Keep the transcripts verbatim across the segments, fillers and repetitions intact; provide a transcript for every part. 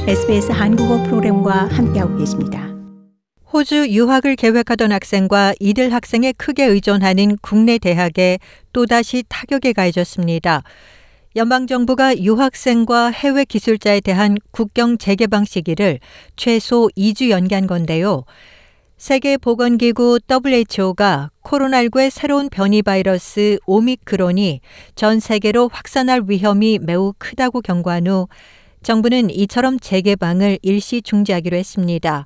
에스비에스 한국어 프로그램과 함께하고 계십니다. 호주 유학을 계획하던 학생과 이들 학생에 크게 의존하는 국내 대학에 또다시 타격이 가해졌습니다. 연방정부가 유학생과 해외 기술자에 대한 국경 재개방 시기를 최소 이 주 연기한 건데요. 세계보건기구 더블유에이치오가 코로나십구의 새로운 변이 바이러스 오미크론이 전 세계로 확산할 위험이 매우 크다고 경고한 후 정부는 이처럼 재개방을 일시 중지하기로 했습니다.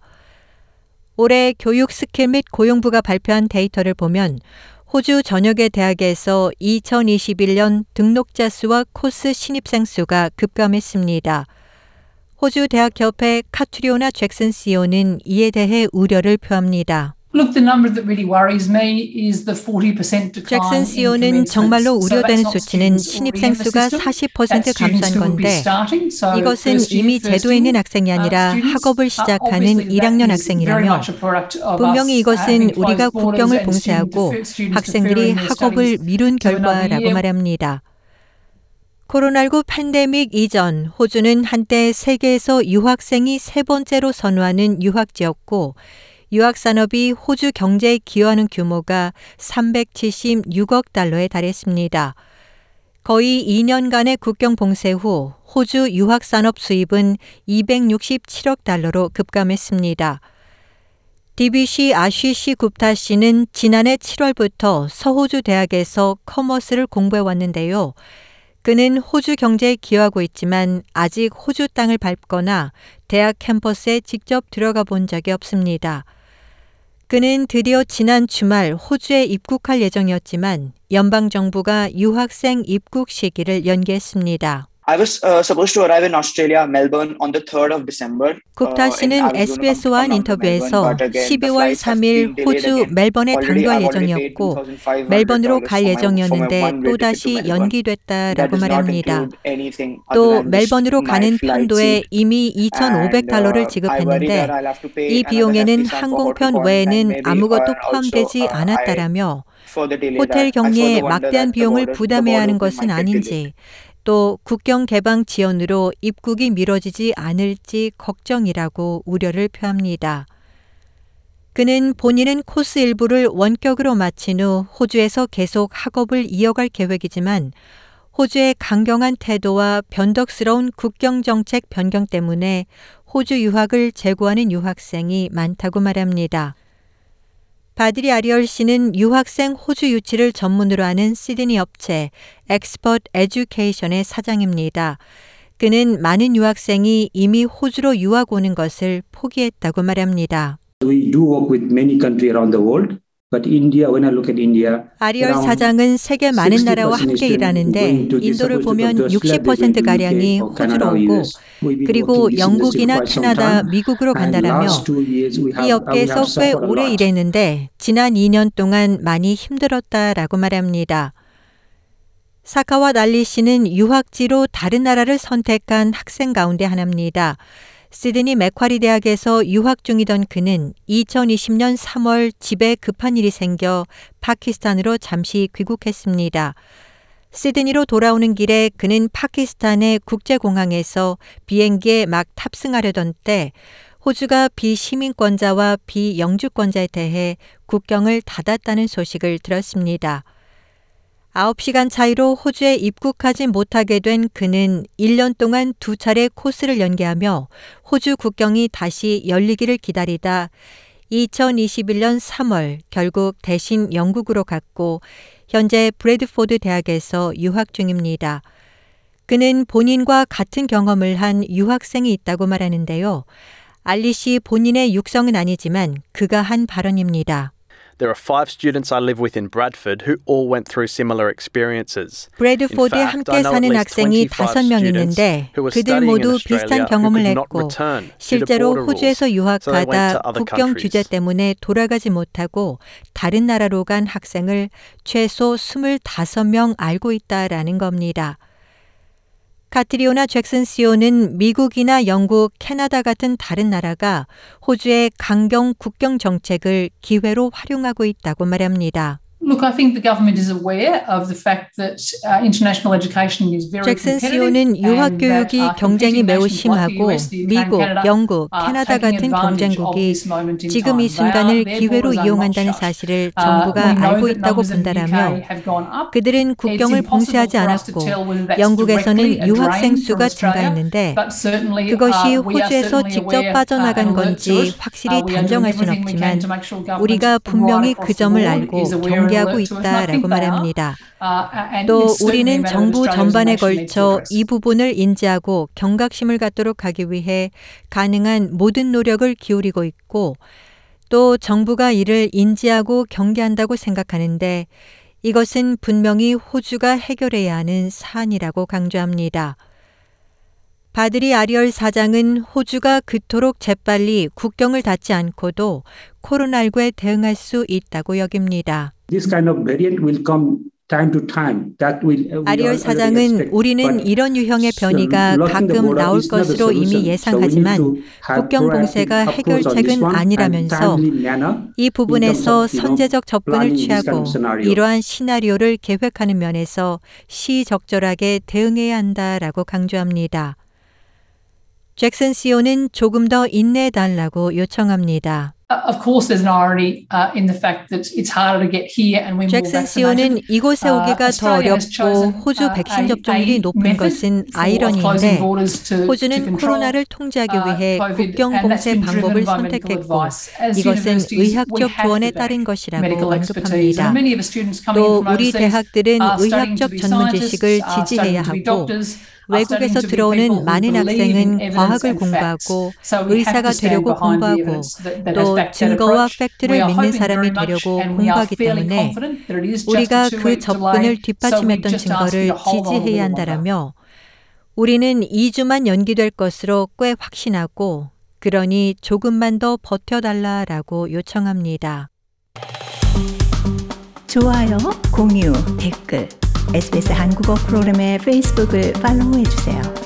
올해 교육 스킬 및 고용부가 발표한 데이터를 보면 호주 전역의 대학에서 이천이십일 년 등록자 수와 코스 신입생 수가 급감했습니다. 호주 대학협회 카트리오나 잭슨 씨이오는 이에 대해 우려를 표합니다. Look, the number that really worries me is the forty percent decline. 잭슨 씨이오는 정말로 우려되는 수치는 신입생 수가 사십 퍼센트 감소한 건데 이것은 이미 제도에 있는 학생이 아니라 학업을 시작하는 일 학년 학생이라며 분명히 이것은 우리가 국경을 봉쇄하고 학생들이 학업을 미룬 결과라고 말합니다. 코로나십구 팬데믹 이전 호주는 한때 세계에서 유학생이 세 번째로 선호하는 유학지였고 유학 산업이 호주 경제에 기여하는 규모가 삼백칠십육억 달러에 달했습니다. 거의 이 년간의 국경 봉쇄 후 호주 유학 산업 수입은 이백육십칠억 달러로 급감했습니다. 디비씨 아쉬시 굽타 씨는 지난해 칠월부터 서호주 대학에서 커머스를 공부해 왔는데요. 그는 호주 경제에 기여하고 있지만 아직 호주 땅을 밟거나 대학 캠퍼스에 직접 들어가 본 적이 없습니다. 그는 드디어 지난 주말 호주에 입국할 예정이었지만 연방정부가 유학생 입국 시기를 연기했습니다. I was uh, supposed to arrive in Australia, Melbourne, on the third of December. 굽타 씨는 에스비에스와 한 인터뷰에서 십이월 삼일 호주 멜번에 당도할 예정이었고 멜번으로 갈 예정이었는데 또다시 연기됐다라고 말합니다. 또 멜번으로 가는 편도에 이미 이천오백 달러를 지급했는데 이 비용에는 항공편 외에는 아무것도 포함되지 않았다라며 호텔 격리에 막대한 비용을 부담해야 하는 것은 아닌지 또 국경 개방 지연으로 입국이 미뤄지지 않을지 걱정이라고 우려를 표합니다. 그는 본인은 코스 일부를 원격으로 마친 후 호주에서 계속 학업을 이어갈 계획이지만 호주의 강경한 태도와 변덕스러운 국경 정책 변경 때문에 호주 유학을 재고하는 유학생이 많다고 말합니다. 바드리 아리얼 씨는 유학생 호주 유치를 전문으로 하는 시드니 업체 엑스퍼트 에듀케이션의 사장입니다. 그는 많은 유학생이 이미 호주로 유학 오는 것을 포기했다고 말합니다. We do work with many countries around the world. But India, when I look at India, 아리얼 사장은 세계 많은 나라와 함께 일하는데 인도를 보면 육십 퍼센트가량이 호주로 오고 그리고 영국이나 캐나다, 미국으로 간다라며 이 업계에서 꽤 오래 일했는데 지난 이 년 동안 많이 힘들었다라고 말합니다. 사카와 날리 씨는 유학지로 다른 나라를 선택한 학생 가운데 하나입니다. 시드니 맥쿼리 대학에서 유학 중이던 그는 이천이십 년 삼월 집에 급한 일이 생겨 파키스탄으로 잠시 귀국했습니다. 시드니로 돌아오는 길에 그는 파키스탄의 국제공항에서 비행기에 막 탑승하려던 때 호주가 비시민권자와 비영주권자에 대해 국경을 닫았다는 소식을 들었습니다. 아홉 시간 차이로 호주에 입국하지 못하게 된 그는 일 년 동안 두 차례 코스를 연기하며 호주 국경이 다시 열리기를 기다리다 이천이십일 년 삼월 결국 대신 영국으로 갔고 현재 브래드포드 대학에서 유학 중입니다. 그는 본인과 같은 경험을 한 유학생이 있다고 말하는데요. 알리 씨 본인의 육성은 아니지만 그가 한 발언입니다. There are five students I live with in Bradford who all went through similar experiences. 브래드포드에 함께 사는 학생이 다섯 명 있는데 그들 모두 비슷한 경험을 했고 실제로 호주에서 유학하다 국경 규제 때문에 돌아가지 못하고 다른 나라로 간 학생을 최소 스물다섯 명 알고 있다라는 겁니다. 카트리오나 잭슨 씨이오는 미국이나 영국, 캐나다 같은 다른 나라가 호주의 강경 국경 정책을 기회로 활용하고 있다고 말합니다. Look, I think the government is aware of the fact that uh, international education is very 잭슨 competitive. 씨오는 유학 and that, 교육이 uh, 경쟁이 competing 매우 nations like the 심하고 U S, the U K, and 미국, Canada 영국, are 캐나다 taking 같은 advantage of 경쟁국이 this moment in 지금 time. 이 순간을 Their- their 기회로 borders are not 이용한다는 shut. 사실을 Uh, 정부가 we know 알고 that 있다고 numbers in the U K 본다라며 have gone up. 그들은 국경을 It's impossible 봉쇄하지 for us to 않았고 tell whether that's 영국에서는 directly a 유학생 drain 수가 from Australia, 증가했는데 but certainly, 그것이 uh, we are 호주에서 certainly 직접 aware, 빠져나간 uh, and alert to 건지 it. 확실히 Uh, we are doing 단정할 순 everything we can 없지만 to make sure government 우리가 right 분명히 across 그 the 점을 board 알고 is aware and 경계하고 alert to it. And I 있다라고 think they are. 말합니다. Uh, and 또 it's certainly a 우리는 matter that 정부 Australia as a 전반에 nation needs to 걸쳐 address. 이 부분을 인지하고 경각심을 갖도록 하기 위해 가능한 모든 노력을 기울이고 있고 또 정부가 이를 인지하고 경계한다고 생각하는데 이것은 분명히 호주가 해결해야 하는 사안이라고 강조합니다. 바드리 아리얼 사장은 호주가 그토록 재빨리 국경을 닫지 않고도 코로나십구에 대응할 수 있다고 여깁니다. This kind of variant will come time to time. That will, we 아리얼 already 사장은 expect. 우리는 But 이런 유형의 변이가 locking the 가끔 border 나올 is not the 것으로 이미 solution. So we need 예상하지만 to have 국경 proactive 봉쇄가 approach on this 해결책은 one and 아니라면서 timely manner 이 부분에서 in terms of, you know, 선제적 접근을 planning this kind 취하고 of scenario. 이러한 시나리오를 계획하는 면에서 시적절하게 대응해야 한다라고 강조합니다. 잭슨 씨오는 조금 더 인내해달라고 요청합니다. Uh, Of course, there's an irony uh, in the fact that it's harder to get here and we're more 잭슨 vaccinated. 씨오는 이곳에 Uh, 오기가 더 Australia has 어렵고 chosen, 호주 uh, 백신 a- 접종률이 a 높은 method 것은 for closing 아이러니인데 borders to- to 호주는 control, 코로나를 통제하기 uh, 위해 COVID, 국경 and that's 봉쇄 been driven 방법을 by medical 선택했고 advice. As 이것은 universities, we 의학적 have 조언에 to back 따른 것이라고 medical expertise. 언급합니다. And many of the students coming 또 in from 우리 overseas 대학들은 are studying to 의학적 be 전문 scientists, 지식을 are 지지해야 studying to be 하고 doctors, 외국에서 들어오는 많은 학생은 과학을 공부하고 의사가 되려고 공부하고 또 증거와 팩트를 믿는 사람이 되려고 공부하기 때문에 우리가 그 접근을 뒷받침했던 증거를 지지해야 한다라며 우리는 이 주만 연기될 것으로 꽤 확신하고 그러니 조금만 더 버텨달라라고 요청합니다. 좋아요, 공유, 댓글, 에스비에스 한국어 프로그램의 페이스북을 팔로우해주세요.